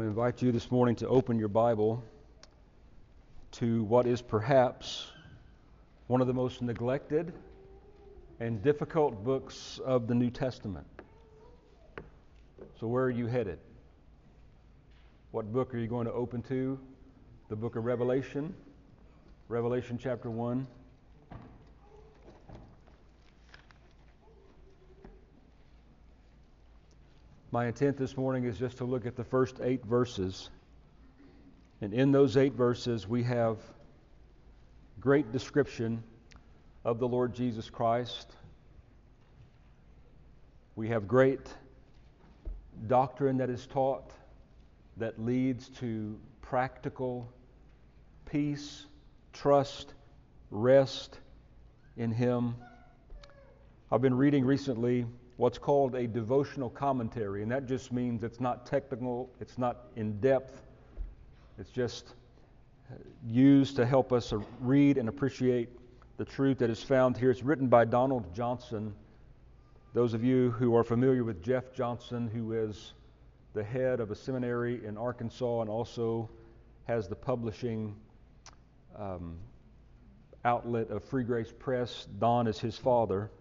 invite you this morning to open your Bible to what is perhaps one of the most neglected and difficult books of the New Testament. So where are you headed? What book are you going to open to? The book of Revelation, Revelation chapter 1. My intent this morning is just to look at the first 8 verses. And in those 8 verses, we have great description of the Lord Jesus Christ. We have great doctrine that is taught that leads to practical peace, trust, rest in Him. I've been reading recently what's called a devotional commentary, and that just means it's not technical, it's not in-depth, it's just used to help us read and appreciate the truth that is found here. It's written by Donald Johnson. Those of you who are familiar with Jeff Johnson, who is the head of a seminary in Arkansas and also has the publishing outlet of Free Grace Press, Don is his father.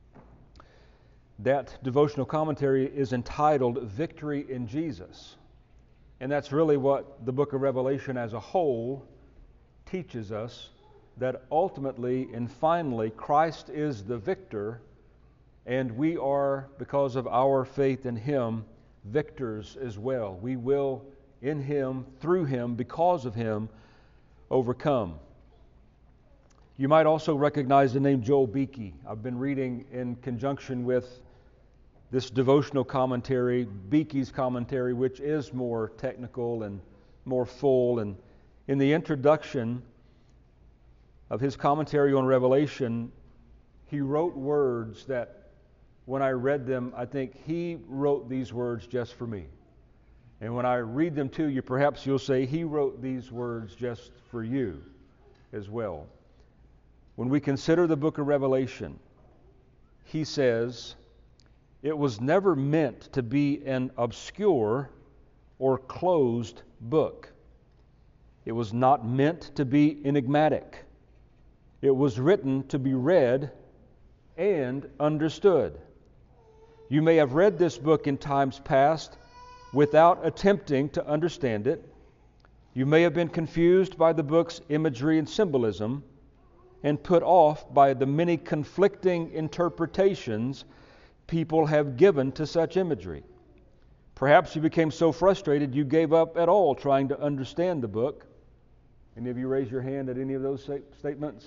That devotional commentary is entitled Victory in Jesus. And that's really what the book of Revelation as a whole teaches us, that ultimately and finally Christ is the victor, and we are, because of our faith in Him, victors as well. We will, in Him, through Him, because of Him, overcome. You might also recognize the name Joel Beeke. I've been reading in conjunction with this devotional commentary, Beeke's commentary, which is more technical and more full. And in the introduction of his commentary on Revelation, he wrote words that when I read them, I think he wrote these words just for me. And when I read them to you, perhaps you'll say, he wrote these words just for you as well. When we consider the book of Revelation, he says, it was never meant to be an obscure or closed book. It was not meant to be enigmatic. It was written to be read and understood. You may have read this book in times past without attempting to understand it. You may have been confused by the book's imagery and symbolism and put off by the many conflicting interpretations people have given to such imagery. Perhaps you became so frustrated you gave up at all trying to understand the book. Any of you raise your hand at any of those statements?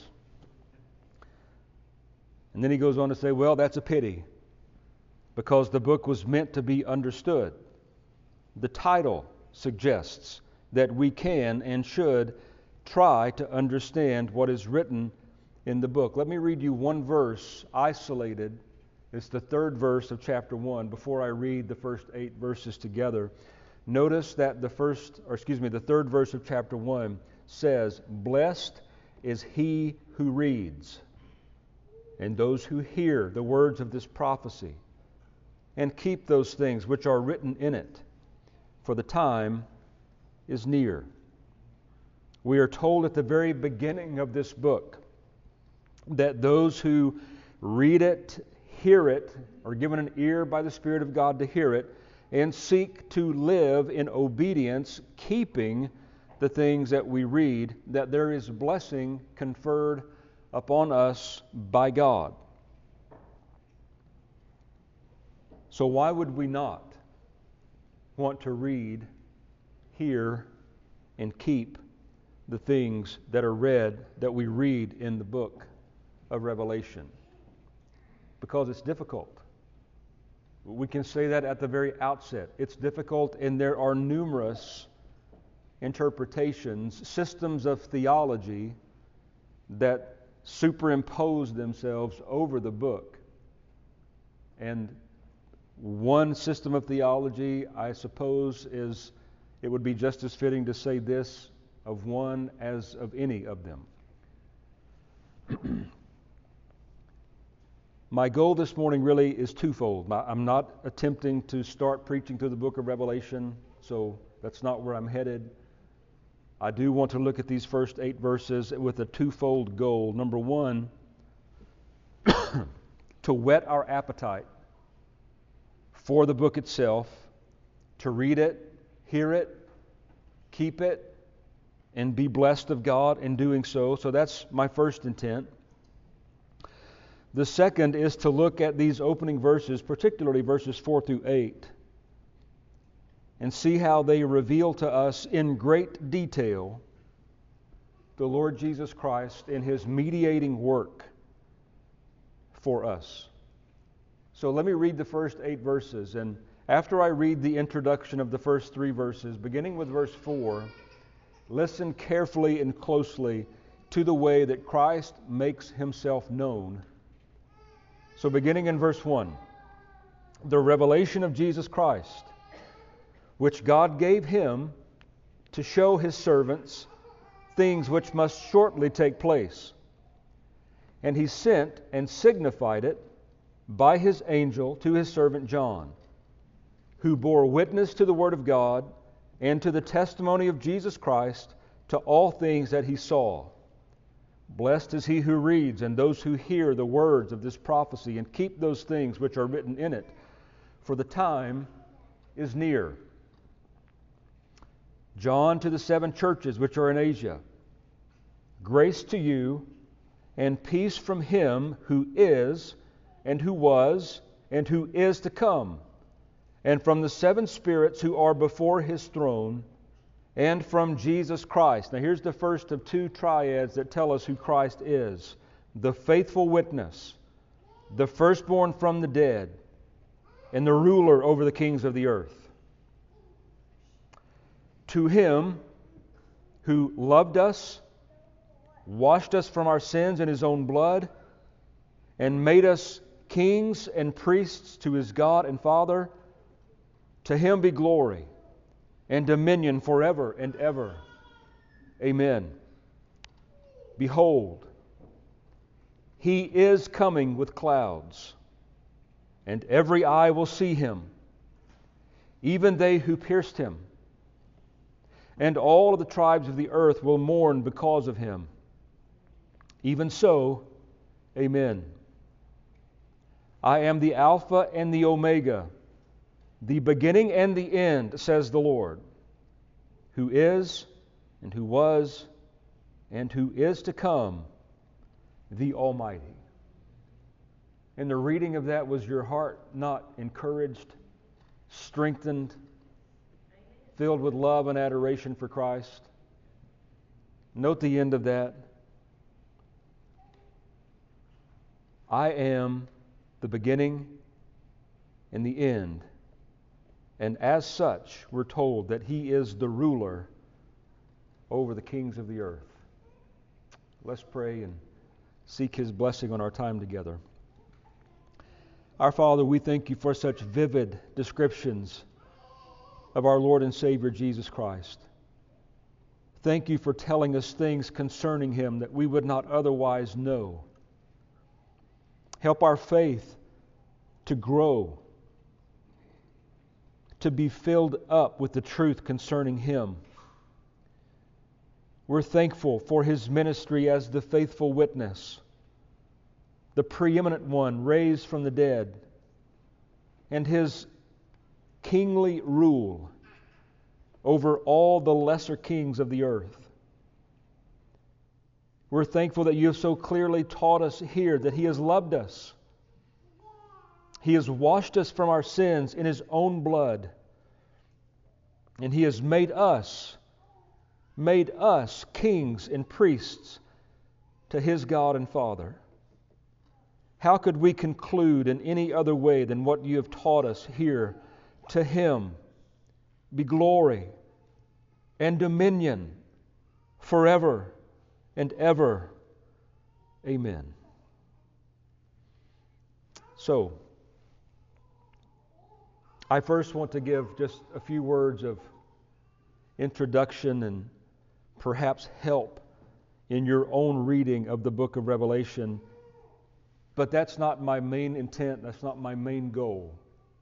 And then he goes on to say, well, that's a pity, because the book was meant to be understood. The title suggests that we can and should try to understand what is written in the book. Let me read you one verse isolated. It's the 3rd verse of chapter 1. Before I read the first 8 verses together, notice that the 3rd verse of chapter 1 says, blessed is he who reads, and those who hear the words of this prophecy, and keep those things which are written in it, for the time is near. We are told at the very beginning of this book that those who read it, hear it, are given an ear by the Spirit of God to hear it, and seek to live in obedience, keeping the things that we read, that there is blessing conferred upon us by God. So why would we not want to read, hear, and keep the things that are read, that we read in the book of Revelation? Because it's difficult. We can say that at the very outset. It's difficult, and there are numerous interpretations, systems of theology that superimpose themselves over the book. And one system of theology, I suppose, it would be just as fitting to say this of one as of any of them. My goal this morning really is twofold. I'm not attempting to start preaching through the book of Revelation, so That's not where I'm headed. I do want to look at these first 8 verses with a twofold goal. Number one, to whet our appetite for the book itself, to read it, hear it, keep it, and be blessed of God in doing so. So that's my first intent. The second is to look at these opening verses, particularly verses 4 through 8, and see how they reveal to us in great detail the Lord Jesus Christ in His mediating work for us. So let me read the first 8 verses, and after I read the introduction of the first 3 verses, beginning with verse 4, listen carefully and closely to the way that Christ makes Himself known. So beginning in verse 1, the revelation of Jesus Christ, which God gave Him to show His servants things which must shortly take place. And He sent and signified it by His angel to His servant John, who bore witness to the Word of God and to the testimony of Jesus Christ, to all things that he saw. Blessed is he who reads and those who hear the words of this prophecy and keep those things which are written in it, for the time is near. John to the 7 churches which are in Asia. Grace to you and peace from Him who is, and who was, and who is to come, and from the 7 spirits who are before His throne, and from Jesus Christ. Now here's the first of 2 triads that tell us who Christ is. The faithful witness, the firstborn from the dead, and the ruler over the kings of the earth. To Him who loved us, washed us from our sins in His own blood, and made us kings and priests to His God and Father, to Him be glory and dominion forever and ever. Amen. Behold, He is coming with clouds, and every eye will see Him, even they who pierced Him. And all of the tribes of the earth will mourn because of Him. Even so, amen. I am the Alpha and the Omega, the beginning and the end, says the Lord, who is, and who was, and who is to come, the Almighty. In the reading of that, was your heart not encouraged, strengthened, filled with love and adoration for Christ? Note the end of that. I am the beginning and the end. And as such, we're told that He is the ruler over the kings of the earth. Let's pray and seek His blessing on our time together. Our Father, we thank You for such vivid descriptions of our Lord and Savior Jesus Christ. Thank You for telling us things concerning Him that we would not otherwise know. Help our faith to grow, to be filled up with the truth concerning Him. We're thankful for His ministry as the faithful witness, the preeminent one raised from the dead, and His kingly rule over all the lesser kings of the earth. We're thankful that You have so clearly taught us here that He has loved us. He has washed us from our sins in His own blood. And He has made us kings and priests to His God and Father. How could we conclude in any other way than what You have taught us here? To Him be glory and dominion forever and ever. Amen. So, I first want to give just a few words of introduction and perhaps help in your own reading of the book of Revelation. But that's not my main intent. That's not my main goal.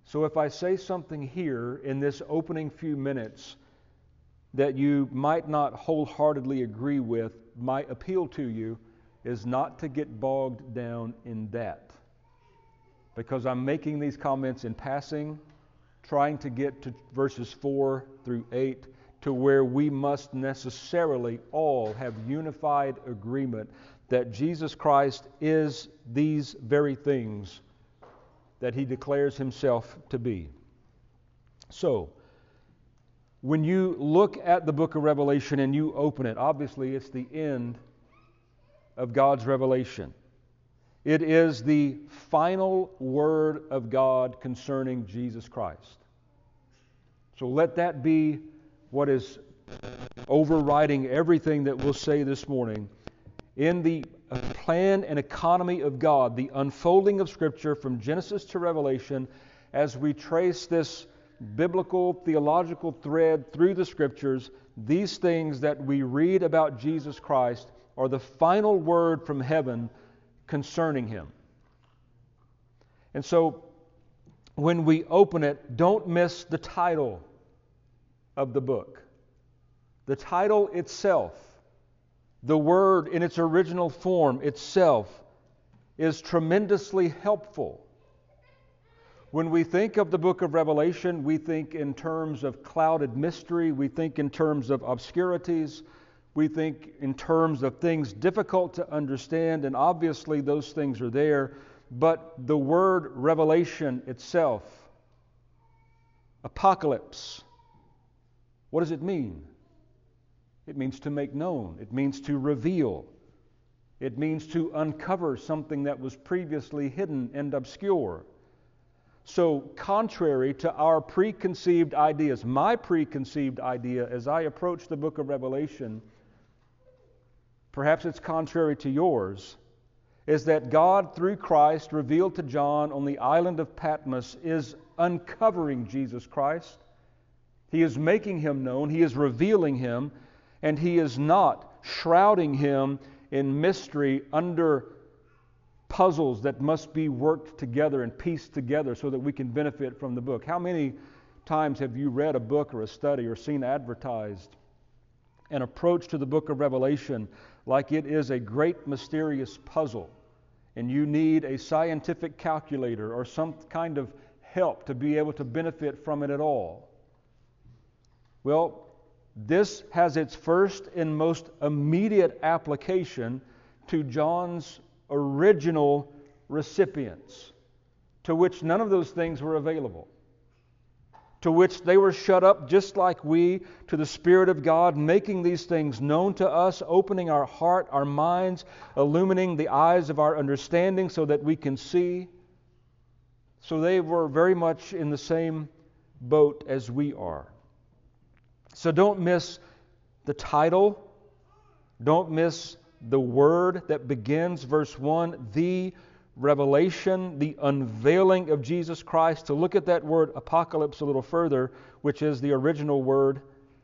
So if I say something here in this opening few minutes that you might not wholeheartedly agree with, my appeal to you is not to get bogged down in that. Because I'm making these comments in passing, trying to get to verses 4 through 8 to where we must necessarily all have unified agreement that Jesus Christ is these very things that He declares Himself to be. So, when you look at the book of Revelation and you open it, obviously it's the end of God's revelation. It is the final word of God concerning Jesus Christ. So let that be what is overriding everything that we'll say this morning. In the plan and economy of God, the unfolding of Scripture from Genesis to Revelation, as we trace this biblical, theological thread through the Scriptures, these things that we read about Jesus Christ are the final word from heaven concerning Him. And so, when we open it, don't miss the title of the book. The title itself, the word in its original form itself, is tremendously helpful. When we think of the book of Revelation, we think in terms of clouded mystery, we think in terms of obscurities, we think in terms of things difficult to understand, and obviously those things are there, but the word revelation itself, apocalypse, what does it mean? It means to make known. It means to reveal. It means to uncover something that was previously hidden and obscure. So, contrary to our preconceived ideas, my preconceived idea as I approach the book of Revelation, perhaps it's contrary to yours, is that God, through Christ, revealed to John on the island of Patmos, is uncovering Jesus Christ. He is making Him known. He is revealing Him. And He is not shrouding Him in mystery under puzzles that must be worked together and pieced together so that we can benefit from the book. How many times have you read a book or a study or seen advertised an approach to the book of Revelation like it is a great mysterious puzzle and you need a scientific calculator or some kind of help to be able to benefit from it at all? Well, this has its first and most immediate application to John's original recipients, to which none of those things were available, to which they were shut up just like we to the Spirit of God, making these things known to us, opening our heart, our minds, illumining the eyes of our understanding so that we can see. So they were very much in the same boat as we are. So don't miss the title. Don't miss the word that begins verse 1, the revelation, the unveiling of Jesus Christ. To look at that word apocalypse a little further, which is the original word.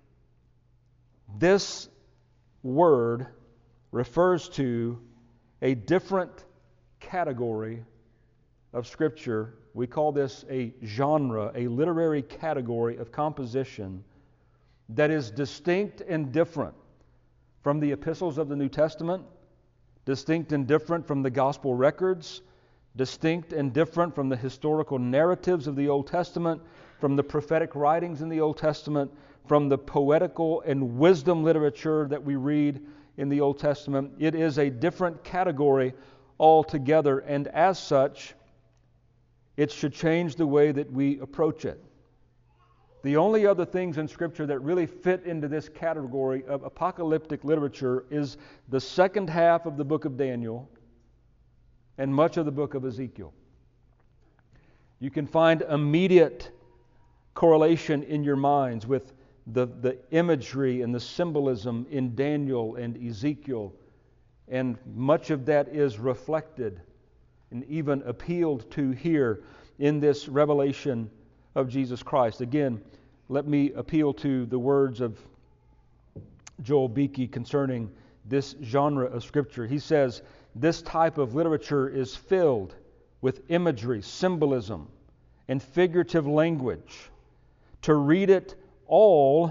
This word refers to a different category of Scripture. We call this a genre, a literary category of composition that is distinct and different from the epistles of the New Testament, distinct and different from the gospel records, distinct and different from the historical narratives of the Old Testament, from the prophetic writings in the Old Testament, from the poetical and wisdom literature that we read in the Old Testament. It is a different category altogether, and as such, it should change the way that we approach it. The only other things in Scripture that really fit into this category of apocalyptic literature is the second half of the book of Daniel and much of the book of Ezekiel. You can find immediate correlation in your minds with the imagery and the symbolism in Daniel and Ezekiel, and much of that is reflected and even appealed to here in this revelation of Jesus Christ. Again, let me appeal to the words of Joel Beeke concerning this genre of Scripture. He says, this type of literature is filled with imagery, symbolism, and figurative language. To read it all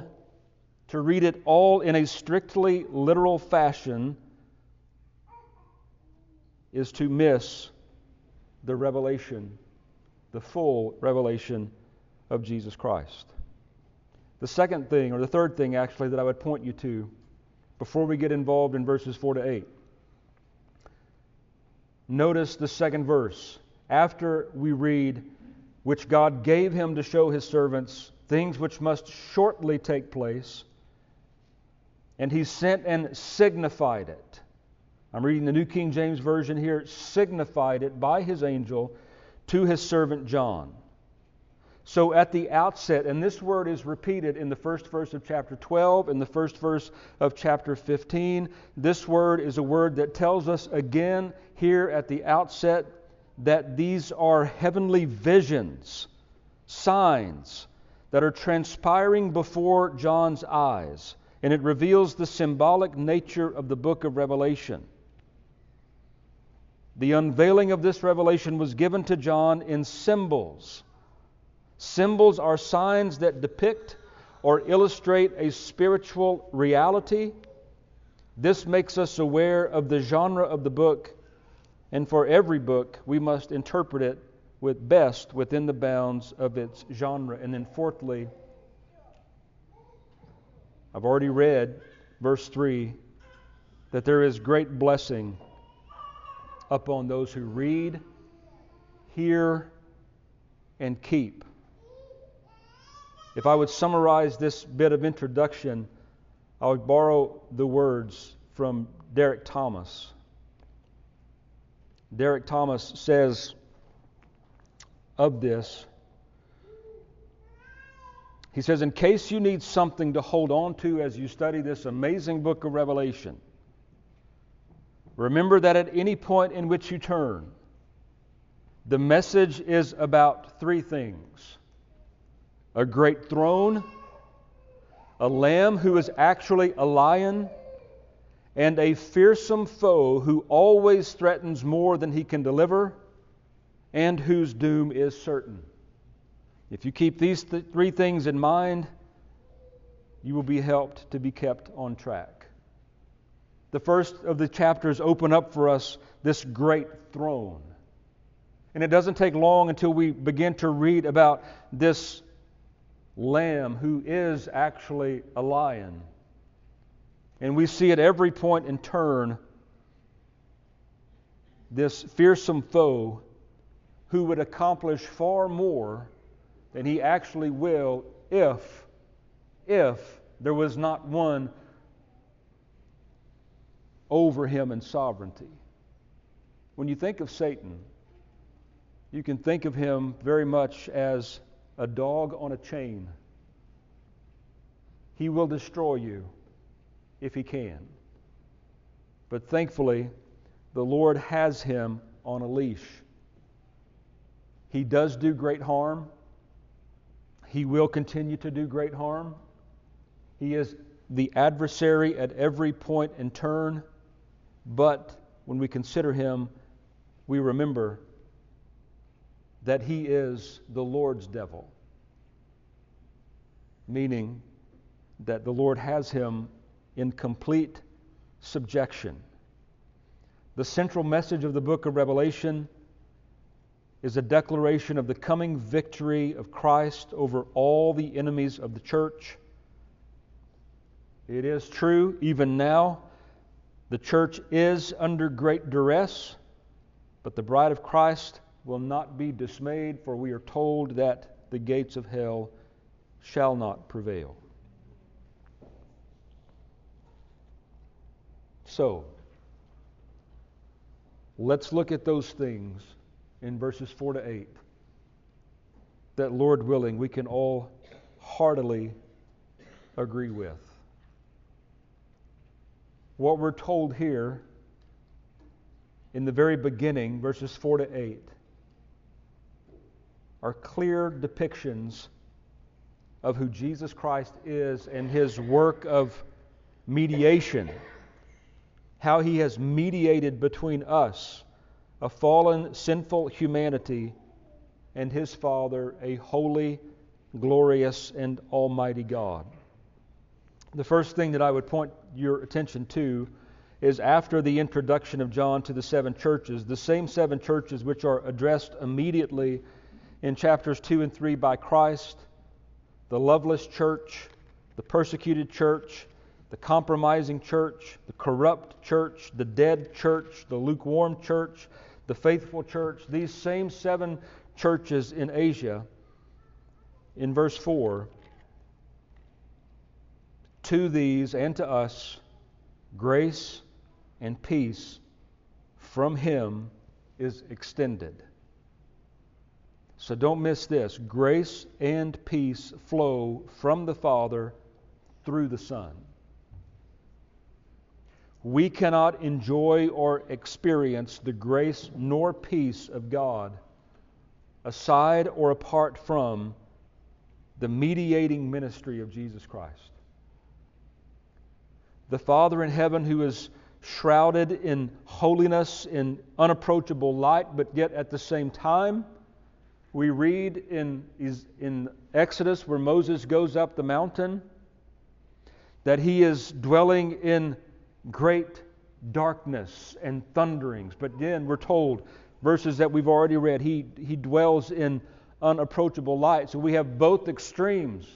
in a strictly literal fashion is to miss the revelation, the full revelation of Jesus Christ. The second thing, or the third thing actually, that I would point you to before we get involved in verses 4 to 8. Notice the second verse. After we read, which God gave him to show his servants things which must shortly take place, and he sent and signified it. I'm reading the New King James Version here. Signified it by his angel to his servant John. So at the outset, and this word is repeated in the first verse of chapter 12, in the first verse of chapter 15, this word is a word that tells us again here at the outset that these are heavenly visions, signs that are transpiring before John's eyes. And it reveals the symbolic nature of the book of Revelation. The unveiling of this revelation was given to John in symbols. Symbols are signs that depict or illustrate a spiritual reality. This makes us aware of the genre of the book, and for every book we must interpret it best within the bounds of its genre. And then fourthly, I've already read verse 3, that there is great blessing upon those who read, hear, and keep. If I would summarize this bit of introduction, I would borrow the words from Derek Thomas. Derek Thomas says of this, he says, in case you need something to hold on to as you study this amazing book of Revelation, remember that at any point in which you turn, the message is about three things: a great throne, a lamb who is actually a lion, and a fearsome foe who always threatens more than he can deliver, and whose doom is certain. If you keep these three things in mind, you will be helped to be kept on track. The first of the chapters open up for us this great throne. And it doesn't take long until we begin to read about this lamb who is actually a lion. And we see at every point in turn this fearsome foe who would accomplish far more than he actually will if there was not one over him in sovereignty. When you think of Satan, you can think of him very much as a dog on a chain. He will destroy you if he can. But thankfully, the Lord has him on a leash. He does do great harm. He will continue to do great harm. He is the adversary at every point and turn. But when we consider him, we remember that he is the Lord's devil, meaning that the Lord has him in complete subjection. The central message of the book of Revelation is a declaration of the coming victory of Christ over all the enemies of the church. It is true, even now, the church is under great duress, but the bride of Christ will not be dismayed, for we are told that the gates of hell shall not prevail. So, let's look at those things in verses 4 to 8 that, Lord willing, we can all heartily agree with. What we're told here in the very beginning, verses 4 to 8, are clear depictions of who Jesus Christ is and his work of mediation. How he has mediated between us, a fallen, sinful humanity, and His Father, a holy, glorious, and almighty God. The first thing that I would point your attention to is after the introduction of John to the 7 churches, the same 7 churches which are addressed immediately in chapters 2 and 3 by Christ, the loveless church, the persecuted church, the compromising church, the corrupt church, the dead church, the lukewarm church, the faithful church, these same 7 churches in Asia, in verse 4, to these and to us, grace and peace from Him is extended. So don't miss this. Grace and peace flow from the Father through the Son. We cannot enjoy or experience the grace nor peace of God aside or apart from the mediating ministry of Jesus Christ. The Father in heaven, who is shrouded in holiness, in unapproachable light, but yet at the same time, we read in Exodus, where Moses goes up the mountain, that He is dwelling in great darkness and thunderings. But then we're told, verses that we've already read, He dwells in unapproachable light. So we have both extremes.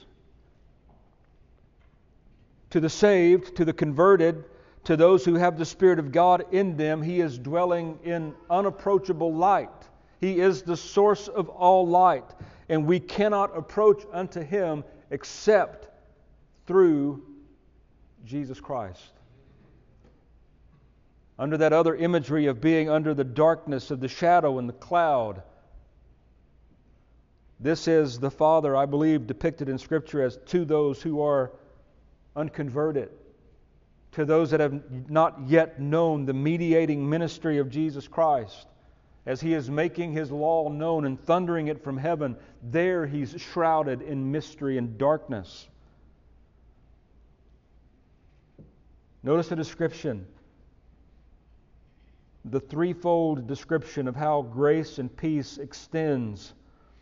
To the saved, to the converted, to those who have the Spirit of God in them, He is dwelling in unapproachable light. He is the source of all light, and we cannot approach unto Him except through Jesus Christ. Under that other imagery of being under the darkness of the shadow and the cloud, this is the Father, I believe, depicted in Scripture as to those who are unconverted, to those that have not yet known the mediating ministry of Jesus Christ. As He is making His law known and thundering it from heaven, there He's shrouded in mystery and darkness. Notice the description, the threefold description of how grace and peace extends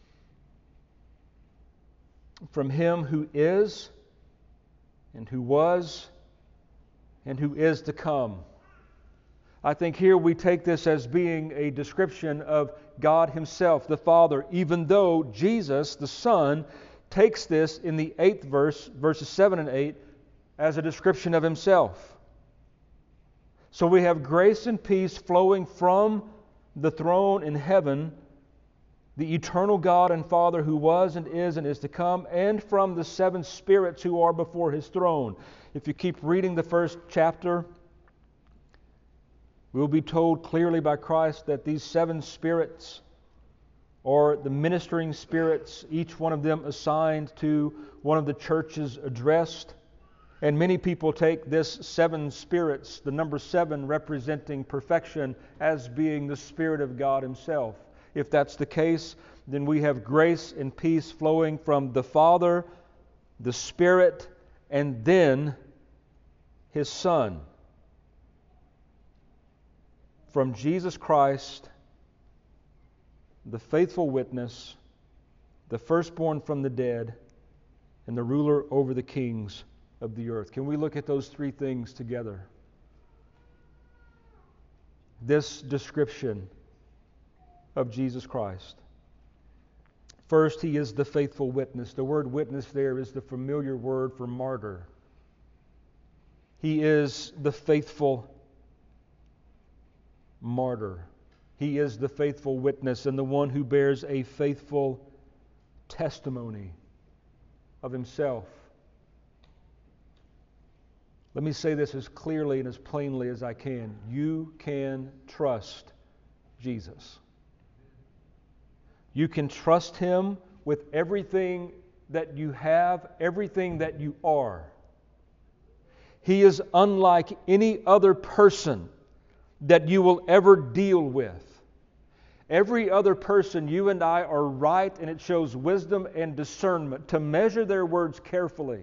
from Him who is, and who was, and who is to come. I think here we take this as being a description of God Himself, the Father, even though Jesus, the Son, takes this in the 8th verse, verses 7 and 8, as a description of Himself. So we have grace and peace flowing from the throne in heaven, the eternal God and Father who was and is to come, and from the 7 spirits who are before His throne. If you keep reading the first chapter, we'll be told clearly by Christ that these 7 spirits, or the ministering spirits, each one of them assigned to one of the churches addressed. And many people take this 7 spirits, the number 7 representing perfection, as being the Spirit of God Himself. If that's the case, then we have grace and peace flowing from the Father, the Spirit, and then His Son. From Jesus Christ, the faithful witness, the firstborn from the dead, and the ruler over the kings of the earth. Can we look at those 3 things together? This description of Jesus Christ. First, He is the faithful witness. The word witness there is the familiar word for martyr. He is the faithful martyr. He is the faithful witness and the one who bears a faithful testimony of Himself. Let me say this as clearly and as plainly as I can. You can trust Jesus. You can trust Him with everything that you have, everything that you are. He is unlike any other person that you will ever deal with. Every other person, you and I are right, and it shows wisdom and discernment to measure their words carefully.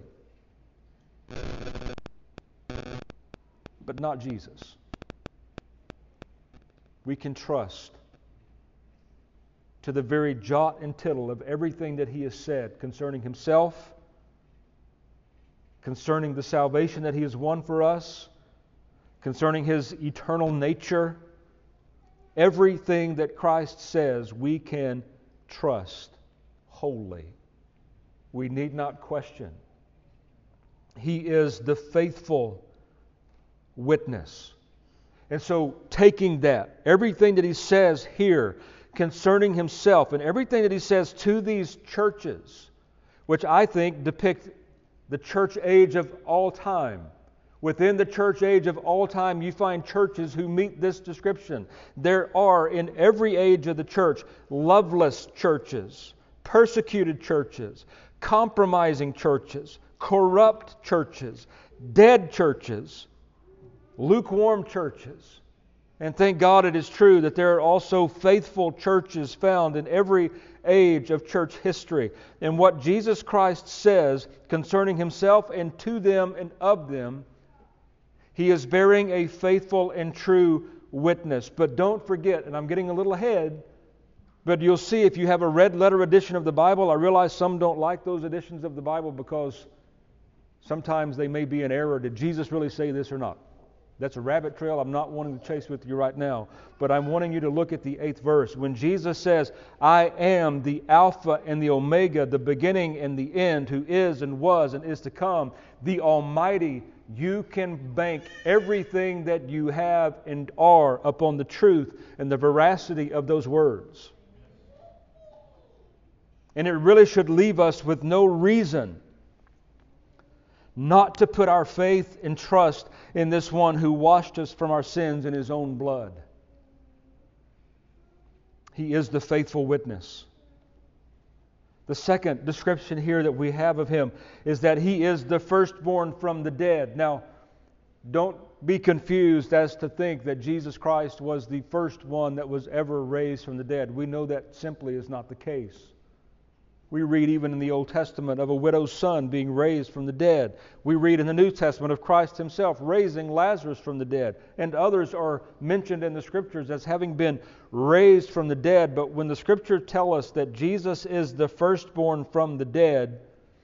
But not Jesus. We can trust to the very jot and tittle of everything that He has said concerning Himself, concerning the salvation that He has won for us, concerning His eternal nature. Everything that Christ says we can trust wholly. We need not question. He is the faithful witness. And so taking that, everything that He says here concerning Himself and everything that He says to these churches, which I think depict the church age of all time. Within the church age of all time, you find churches who meet this description. There are in every age of the church loveless churches, persecuted churches, compromising churches, corrupt churches, dead churches, lukewarm churches. And thank God it is true that there are also faithful churches found in every age of church history. And what Jesus Christ says concerning Himself and to them and of them, He is bearing a faithful and true witness. But don't forget, and I'm getting a little ahead, but you'll see if you have a red letter edition of the Bible, I realize some don't like those editions of the Bible because sometimes they may be in error. Did Jesus really say this or not? That's a rabbit trail I'm not wanting to chase with you right now. But I'm wanting you to look at the 8th verse. When Jesus says, I am the Alpha and the Omega, the beginning and the end, who is and was and is to come, the Almighty, you can bank everything that you have and are upon the truth and the veracity of those words. And it really should leave us with no reason not to put our faith and trust in this one who washed us from our sins in His own blood. He is the faithful witness. The second description here that we have of Him is that He is the firstborn from the dead. Now, don't be confused as to think that Jesus Christ was the first one that was ever raised from the dead. We know that simply is not the case. We read even in the Old Testament of a widow's son being raised from the dead. We read in the New Testament of Christ Himself raising Lazarus from the dead. And others are mentioned in the Scriptures as having been raised from the dead. But when the Scriptures tell us that Jesus is the firstborn from the dead,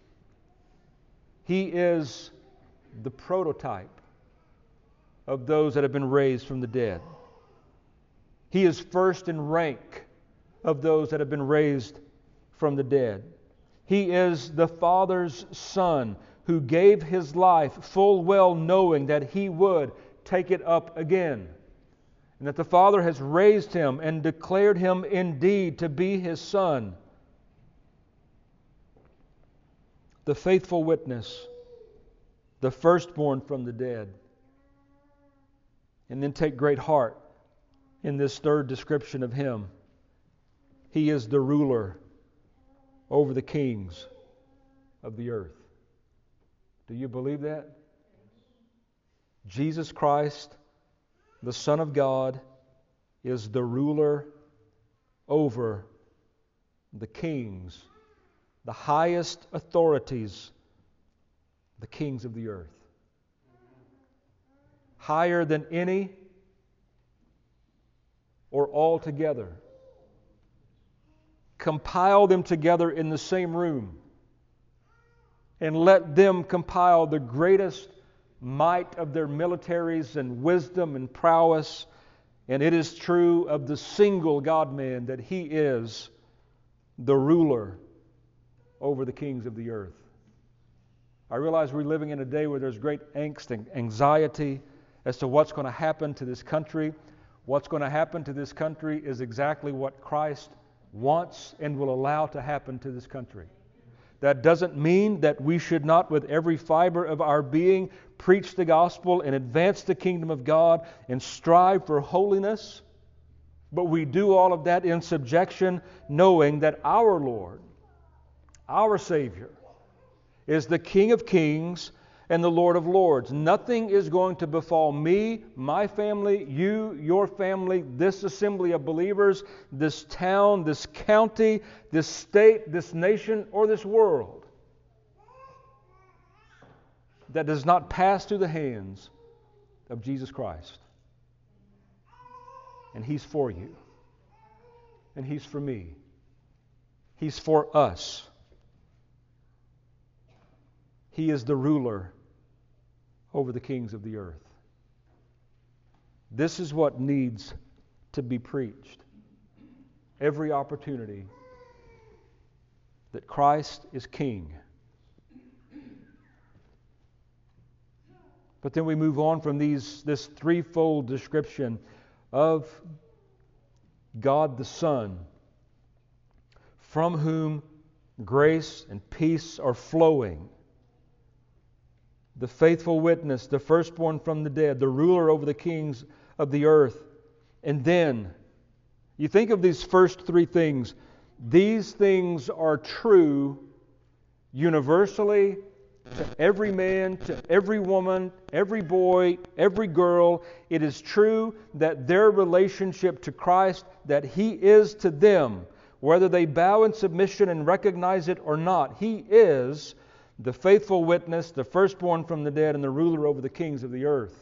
He is the prototype of those that have been raised from the dead. He is first in rank of those that have been raised from the dead. He is the Father's Son who gave His life full well knowing that He would take it up again, and that the Father has raised Him and declared Him indeed to be His Son. The faithful witness, the firstborn from the dead. And then take great heart in this third description of Him. He is the ruler over the kings of the earth. Do you believe that? Jesus Christ, the Son of God, is the ruler over the kings, the highest authorities, the kings of the earth. Higher than any or all together. Compile them together in the same room and let them compile the greatest might of their militaries and wisdom and prowess. And it is true of the single God-man that He is the ruler over the kings of the earth. I realize we're living in a day where there's great angst and anxiety as to what's going to happen to this country. What's going to happen to this country is exactly what Christ wants and will allow to happen to this country. That doesn't mean that we should not, with every fiber of our being, preach the gospel and advance the kingdom of God and strive for holiness. But we do all of that in subjection, knowing that our Lord, our Savior, is the King of kings and the Lord of lords. Nothing is going to befall me, my family, you, your family, this assembly of believers, this town, this county, this state, this nation, or this world that does not pass through the hands of Jesus Christ. And He's for you. And He's for me. He's for us. He is the ruler over the kings of the earth. This is what needs to be preached. Every opportunity that Christ is King. But then we move on from this threefold description of God the Son, from whom grace and peace are flowing. The faithful witness, the firstborn from the dead, the ruler over the kings of the earth. And then, you think of these first three things. These things are true universally to every man, to every woman, every boy, every girl. It is true that their relationship to Christ, that He is to them, whether they bow in submission and recognize it or not, He is the faithful witness, the firstborn from the dead, and the ruler over the kings of the earth.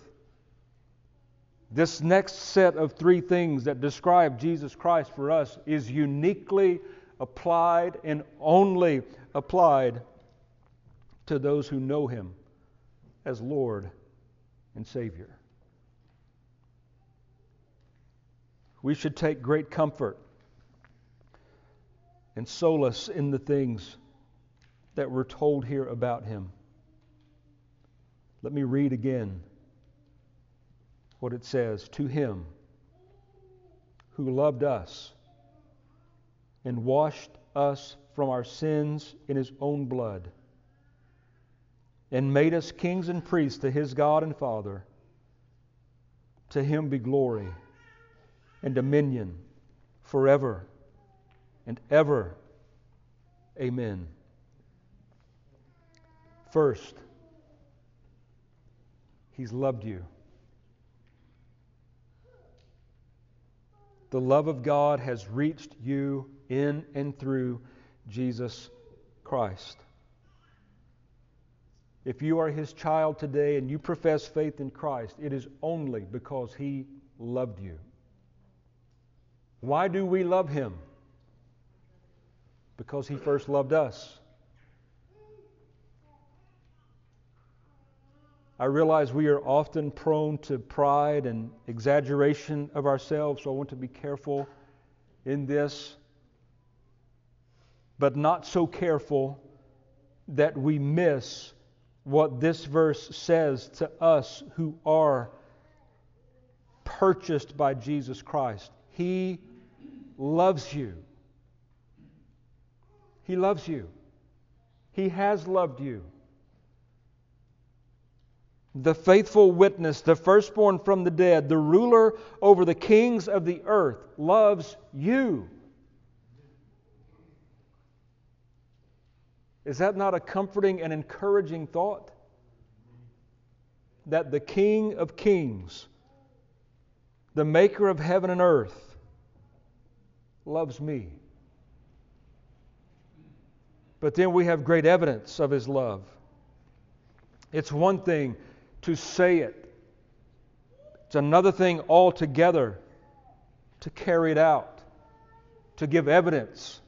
This next set of three things that describe Jesus Christ for us is uniquely applied and only applied to those who know Him as Lord and Savior. We should take great comfort and solace in the things that we're told here about Him. Let me read again what it says. To Him who loved us and washed us from our sins in His own blood, and made us kings and priests to His God and Father, to Him be glory and dominion forever and ever. Amen. First, He's loved you. The love of God has reached you in and through Jesus Christ. If you are His child today and you profess faith in Christ, it is only because He loved you. Why do we love Him? Because He first loved us. I realize we are often prone to pride and exaggeration of ourselves, so I want to be careful in this, but not so careful that we miss what this verse says to us who are purchased by Jesus Christ. He loves you. He loves you. He has loved you. The faithful witness, the firstborn from the dead, the ruler over the kings of the earth, loves you. Is that not a comforting and encouraging thought? That the King of Kings, the Maker of heaven and earth, loves me. But then we have great evidence of His love. It's one thing to say it. It's another thing altogether to carry it out, to give evidence.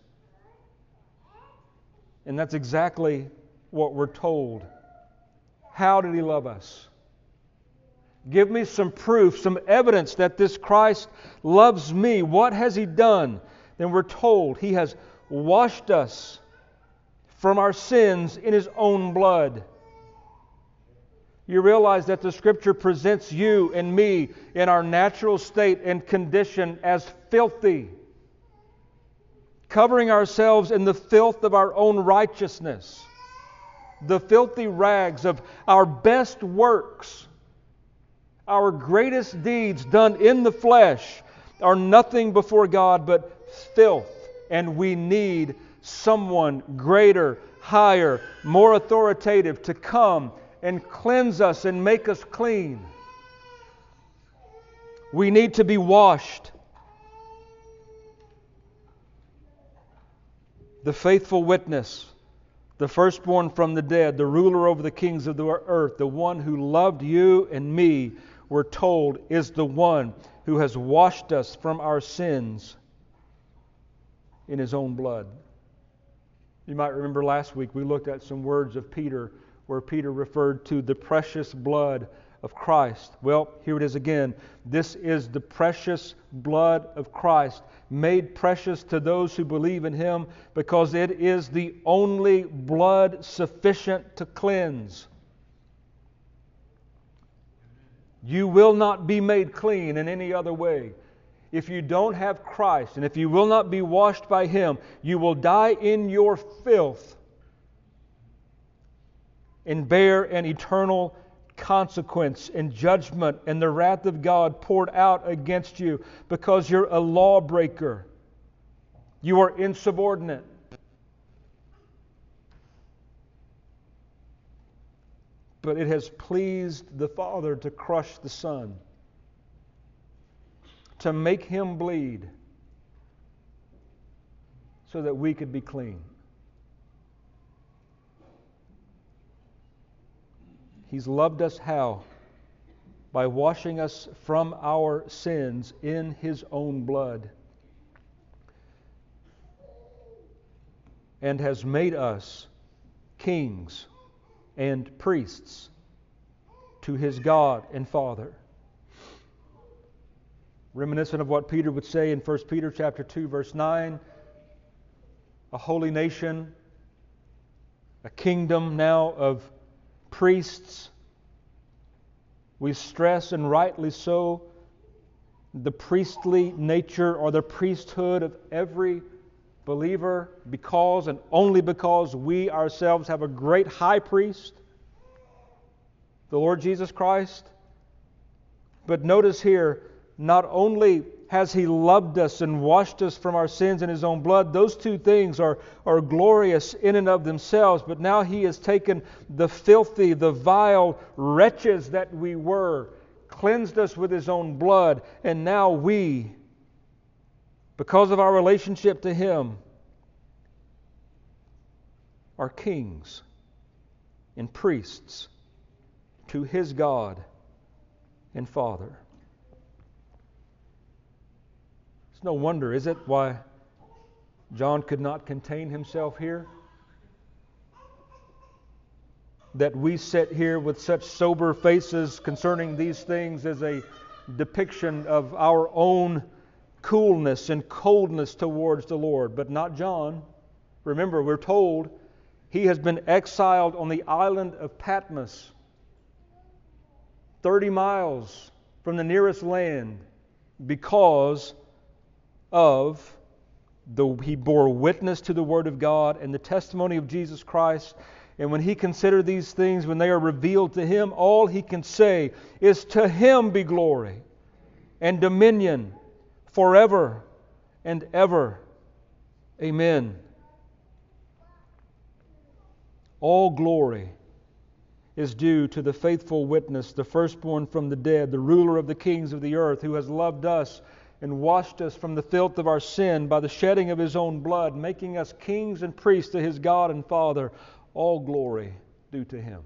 And that's exactly what we're told. How did He love us? Give me some proof, some evidence that this Christ loves me. What has He done? Then we're told He has washed us from our sins in His own blood. You realize that the Scripture presents you and me in our natural state and condition as filthy, covering ourselves in the filth of our own righteousness, the filthy rags of our best works. Our greatest deeds done in the flesh are nothing before God but filth, and we need someone greater, higher, more authoritative to come and cleanse us and make us clean. We need to be washed. The faithful witness, the firstborn from the dead, the ruler over the kings of the earth, the one who loved you and me, we're told, is the one who has washed us from our sins in His own blood. You might remember last week we looked at some words of Peter where Peter referred to the precious blood of Christ. Well, here it is again. This is the precious blood of Christ, made precious to those who believe in Him, because it is the only blood sufficient to cleanse. You will not be made clean in any other way. If you don't have Christ, and if you will not be washed by Him, you will die in your filth and bear an eternal consequence and judgment and the wrath of God poured out against you because you're a lawbreaker. You are insubordinate. But it has pleased the Father to crush the Son, to make Him bleed so that we could be clean. He's loved us how? By washing us from our sins in His own blood, and has made us kings and priests to His God and Father. Reminiscent of what Peter would say in 1 Peter chapter 2, verse 9, a holy nation, a kingdom now of priests. We stress, and rightly so, the priestly nature or the priesthood of every believer because and only because we ourselves have a great high priest, the Lord Jesus Christ. But notice here, not only has He loved us and washed us from our sins in His own blood, those two things are glorious in and of themselves, but now He has taken the filthy, the vile wretches that we were, cleansed us with His own blood, and now we, because of our relationship to Him, are kings and priests to His God and Father. It's no wonder, is it, why John could not contain himself here? That we sit here with such sober faces concerning these things as a depiction of our own coolness and coldness towards the Lord, but not John. Remember, we're told he has been exiled on the island of Patmos, 30 miles from the nearest land, because he bore witness to the Word of God and the testimony of Jesus Christ. And when he considered these things, when they are revealed to him, all he can say is, "To Him be glory and dominion forever and ever. Amen." All glory is due to the faithful witness, the firstborn from the dead, the ruler of the kings of the earth, who has loved us and washed us from the filth of our sin by the shedding of His own blood, making us kings and priests to His God and Father. All glory due to Him.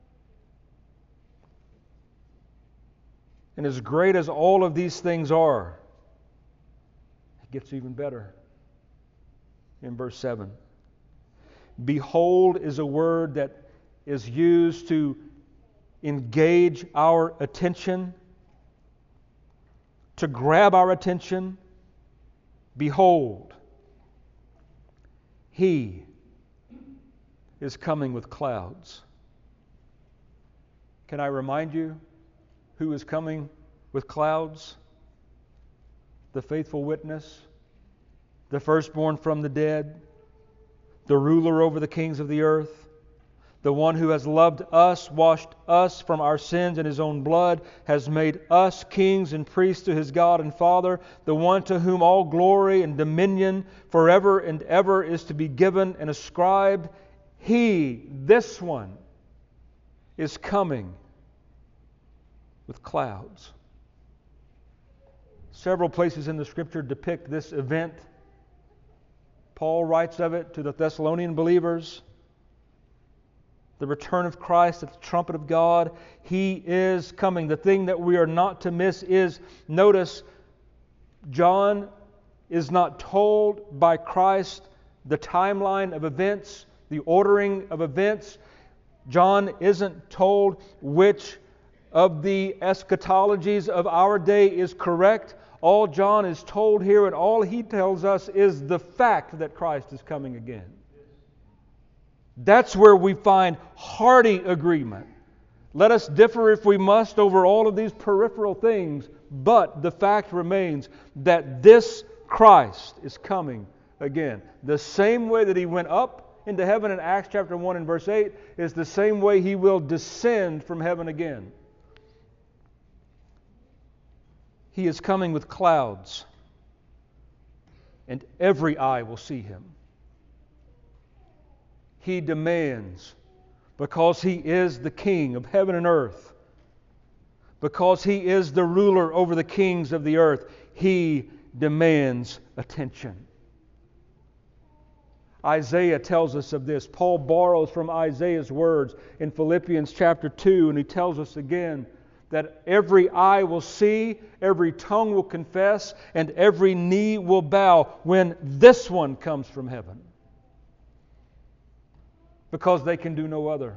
And as great as all of these things are, it gets even better. In verse 7, behold is a word that is used to engage our attention, to grab our attention. Behold, He is coming with clouds. Can I remind you who is coming with clouds? The faithful witness, the firstborn from the dead, the ruler over the kings of the earth, the one who has loved us, washed us from our sins in His own blood, has made us kings and priests to His God and Father, the one to whom all glory and dominion forever and ever is to be given and ascribed. He, this one, is coming with clouds. Several places in the Scripture depict this event. Paul writes of it to the Thessalonian believers. The return of Christ at the trumpet of God. He is coming. The thing that we are not to miss is, notice, John is not told by Christ the timeline of events, the ordering of events. John isn't told which of the eschatologies of our day is correct. All John is told here, and all he tells us, is the fact that Christ is coming again. That's where we find hearty agreement. Let us differ if we must over all of these peripheral things, but the fact remains that this Christ is coming again. The same way that He went up into heaven in Acts chapter 1 and verse 8 is the same way He will descend from heaven again. He is coming with clouds, and every eye will see Him. He demands, because He is the King of heaven and earth, because He is the ruler over the kings of the earth, He demands attention. Isaiah tells us of this. Paul borrows from Isaiah's words in Philippians chapter 2, and he tells us again that every eye will see, every tongue will confess, and every knee will bow when this one comes from heaven. Because they can do no other.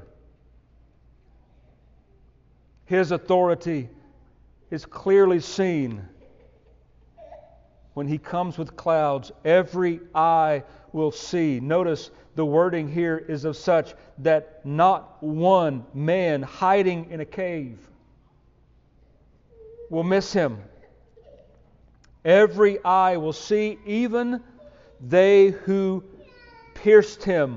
His authority is clearly seen when He comes with clouds. Every eye will see. Notice the wording here is of such that not one man hiding in a cave will miss Him. Every eye will see, even they who pierced Him.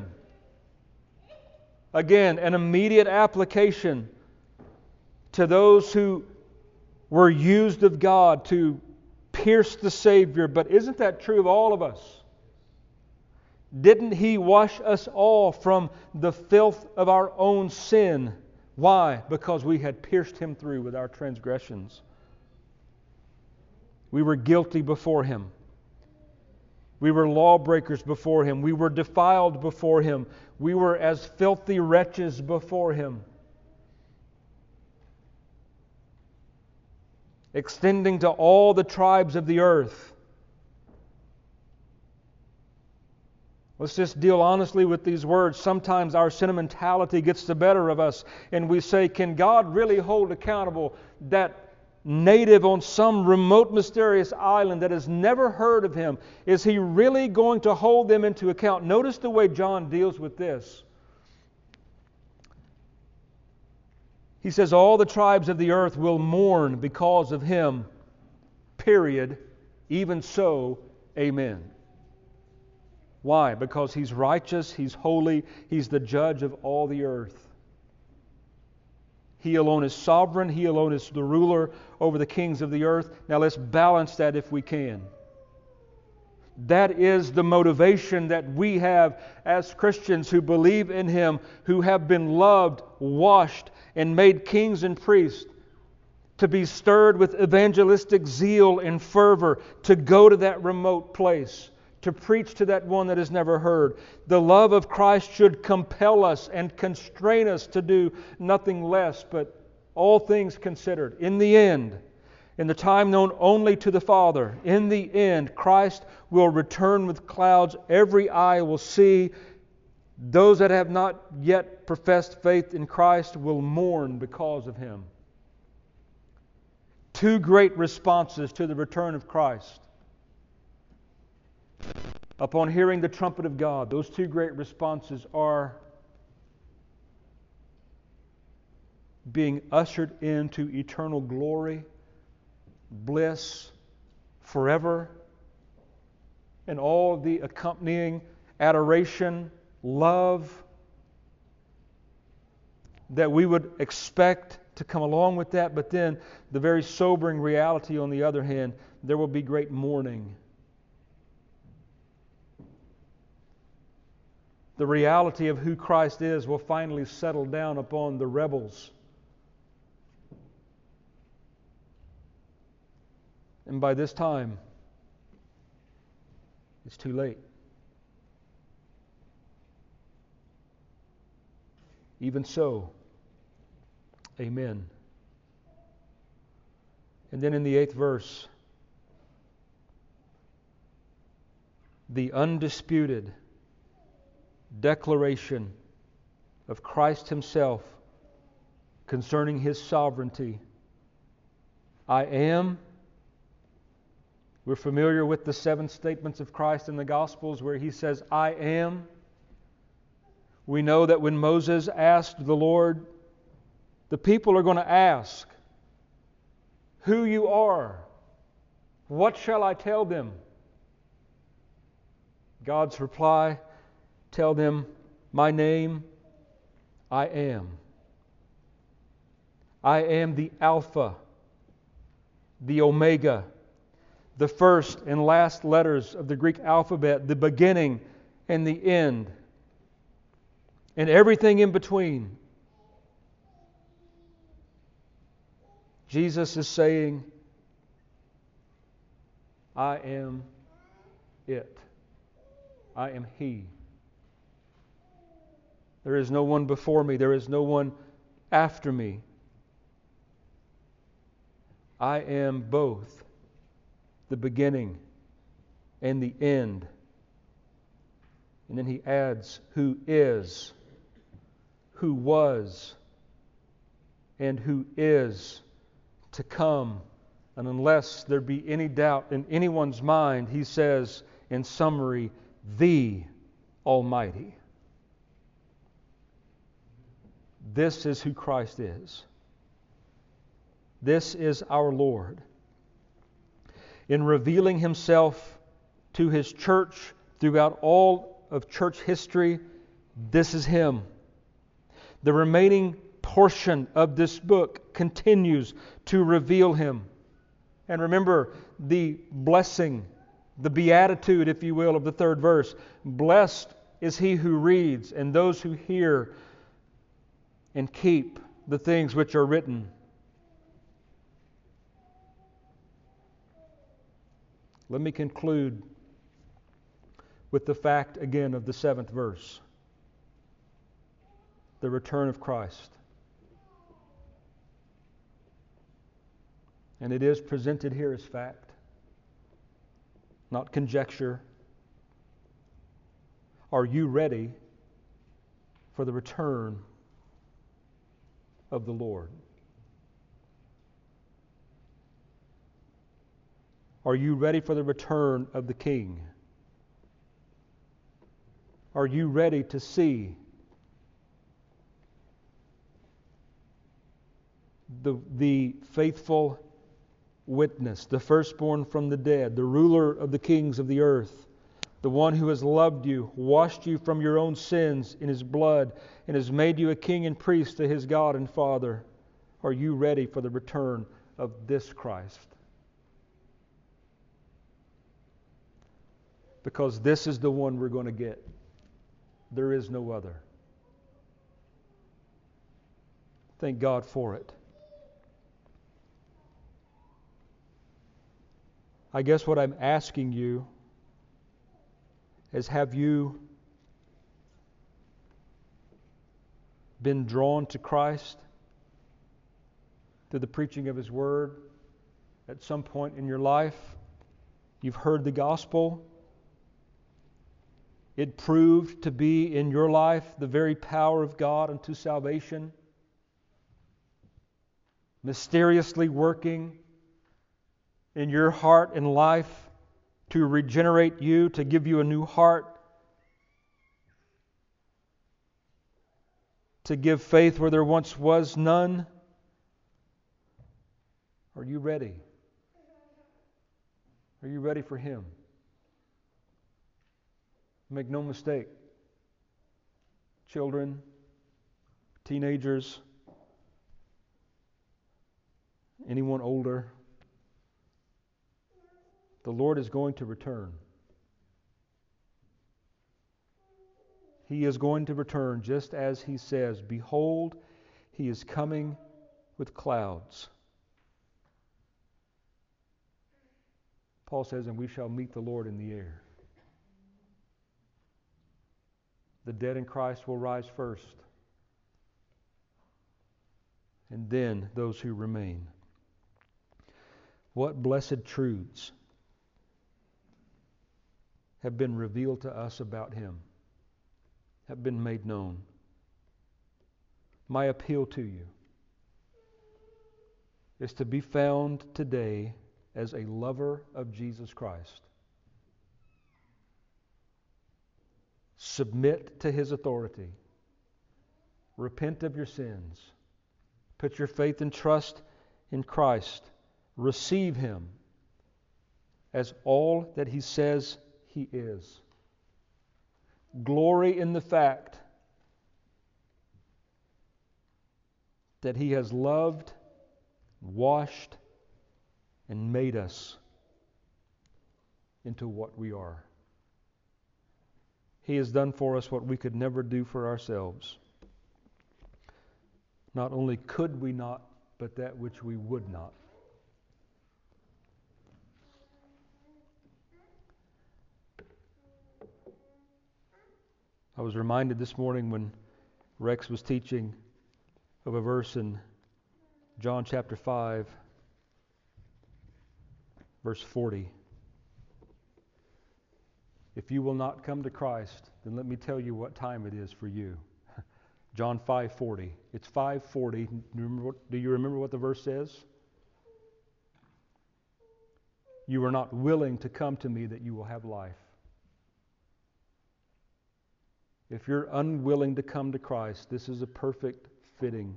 Again, an immediate application to those who were used of God to pierce the Savior. But isn't that true of all of us? Didn't He wash us all from the filth of our own sin? Why? Because we had pierced Him through with our transgressions. We were guilty before Him. We were lawbreakers before Him. We were defiled before Him. We were as filthy wretches before Him. Extending to all the tribes of the earth. Let's just deal honestly with these words. Sometimes our sentimentality gets the better of us, and we say, can God really hold accountable that native on some remote, mysterious island that has never heard of Him? Is He really going to hold them into account? Notice the way John deals with this. He says, all the tribes of the earth will mourn because of Him. Period. Even so, amen. Why? Because He's righteous, He's holy, He's the judge of all the earth. He alone is sovereign. He alone is the ruler over the kings of the earth. Now let's balance that if we can. That is the motivation that we have as Christians who believe in Him, who have been loved, washed, and made kings and priests, to be stirred with evangelistic zeal and fervor, to go to that remote place, to preach to that one that has never heard. The love of Christ should compel us and constrain us to do nothing less, but all things considered. In the end, in the time known only to the Father, in the end, Christ will return with clouds. Every eye will see. Those that have not yet professed faith in Christ will mourn because of Him. Two great responses to the return of Christ. Upon hearing the trumpet of God, those two great responses are being ushered into eternal glory, bliss, forever, and all the accompanying adoration, love that we would expect to come along with that. But then the very sobering reality, on the other hand, there will be great mourning. The reality of who Christ is will finally settle down upon the rebels. And by this time, it's too late. Even so, amen. And then in the 8th verse, the undisputed declaration of Christ Himself concerning His sovereignty. I am. We're familiar with the 7 statements of Christ in the Gospels where He says, I am. We know that when Moses asked the Lord, the people are going to ask, who you are. What shall I tell them? God's reply, tell them, my name, I am. I am the Alpha, the Omega, the first and last letters of the Greek alphabet, the beginning and the end, and everything in between. Jesus is saying, I am it. I am He. There is no one before me. There is no one after me. I am both the beginning and the end. And then He adds, who is, who was, and who is to come. And unless there be any doubt in anyone's mind, He says, in summary, the Almighty. This is who Christ is. This is our Lord. In revealing Himself to His church throughout all of church history, this is Him. The remaining portion of this book continues to reveal Him. And remember the blessing, the beatitude, if you will, of the 3rd verse. Blessed is he who reads and those who hear and keep the things which are written. Let me conclude with the fact again of the 7th verse. The return of Christ. And it is presented here as fact, not conjecture. Are you ready for the return of the Lord? Are you ready for the return of the King? Are you ready to see the faithful witness, the firstborn from the dead, the ruler of the kings of the earth, the one who has loved you, washed you from your own sins in His blood, and has made you a king and priest to His God and Father? Are you ready for the return of this Christ? Because this is the one we're going to get. There is no other. Thank God for it. I guess what I'm asking you is, have you been drawn to Christ through the preaching of His Word at some point in your life? You've heard the gospel. It proved to be in your life the very power of God unto salvation, mysteriously working in your heart and life to regenerate you, to give you a new heart, to give faith where there once was none. Are you ready? Are you ready for Him? Make no mistake, children, teenagers, anyone older, the Lord is going to return. He is going to return just as He says, behold, He is coming with clouds. Paul says, and we shall meet the Lord in the air. The dead in Christ will rise first, and then those who remain. What blessed truths have been revealed to us about Him. have been made known. My appeal to you is to be found today as a lover of Jesus Christ. Submit to His authority. Repent of your sins. Put your faith and trust in Christ. Receive Him as all that He says He is. Glory in the fact that He has loved, washed, and made us into what we are. He has done for us what we could never do for ourselves. Not only could we not, but that which we would not. I was reminded this morning when Rex was teaching of a verse in John chapter 5, verse 40. If you will not come to Christ, then let me tell you what time it is for you. John 5:40. It's 5:40. Do you remember what the verse says? You are not willing to come to me that you will have life. If you're unwilling to come to Christ, this is a perfect fitting.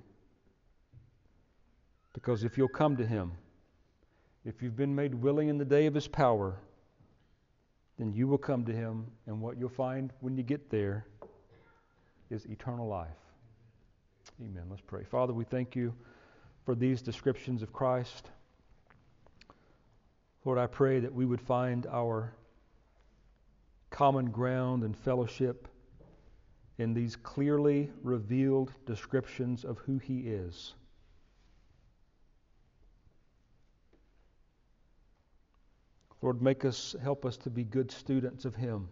Because if you'll come to Him, if you've been made willing in the day of His power, then you will come to Him, and what you'll find when you get there is eternal life. Amen. Let's pray. Father, we thank You for these descriptions of Christ. Lord, I pray that we would find our common ground and fellowship in these clearly revealed descriptions of who He is. Lord, help us to be good students of Him,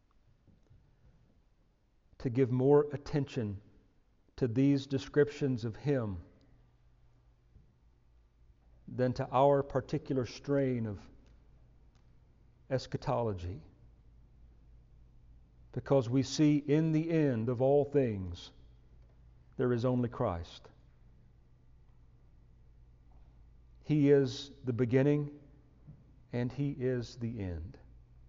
to give more attention to these descriptions of Him than to our particular strain of eschatology. Because we see in the end of all things, there is only Christ. He is the beginning and He is the end.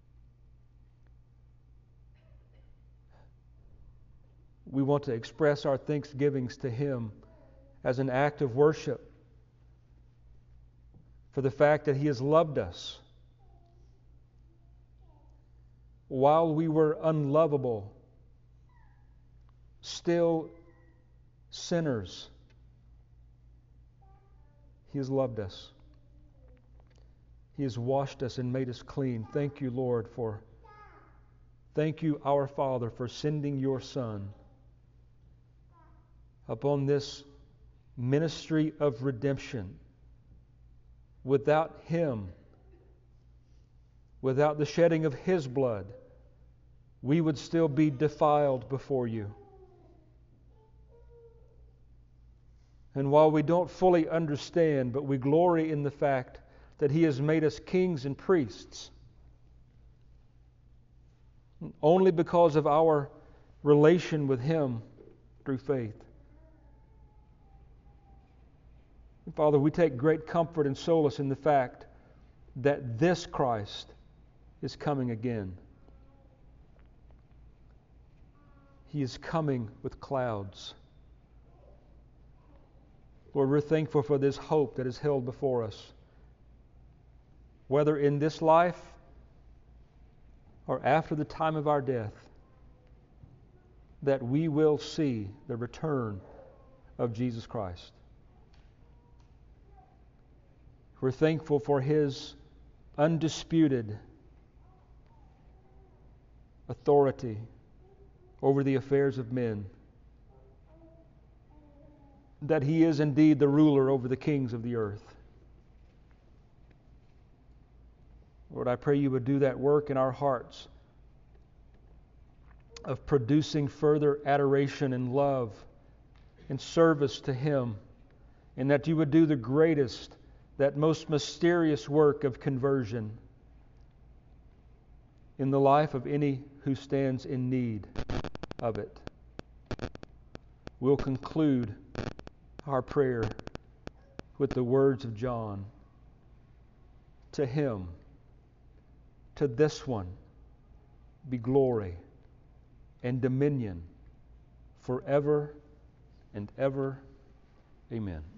We want to express our thanksgivings to Him as an act of worship for the fact that He has loved us while we were unlovable, still sinners. He has loved us. He has washed us and made us clean. Thank You, Lord, thank You, our Father, for sending Your Son upon this ministry of redemption. Without Him, without the shedding of His blood, we would still be defiled before You. And while we don't fully understand, but we glory in the fact that He has made us kings and priests, only because of our relation with Him through faith. And Father, we take great comfort and solace in the fact that this Christ is coming again. He is coming with clouds. Lord, we're thankful for this hope that is held before us. Whether in this life or after the time of our death, that we will see the return of Jesus Christ. We're thankful for His undisputed authority over the affairs of men, that He is indeed the ruler over the kings of the earth. Lord, I pray You would do that work in our hearts of producing further adoration and love and service to Him, and that You would do the greatest, that most mysterious work of conversion in the life of any who stands in need of it. We'll conclude our prayer with the words of John. To Him, to this one, be glory and dominion forever and ever. Amen.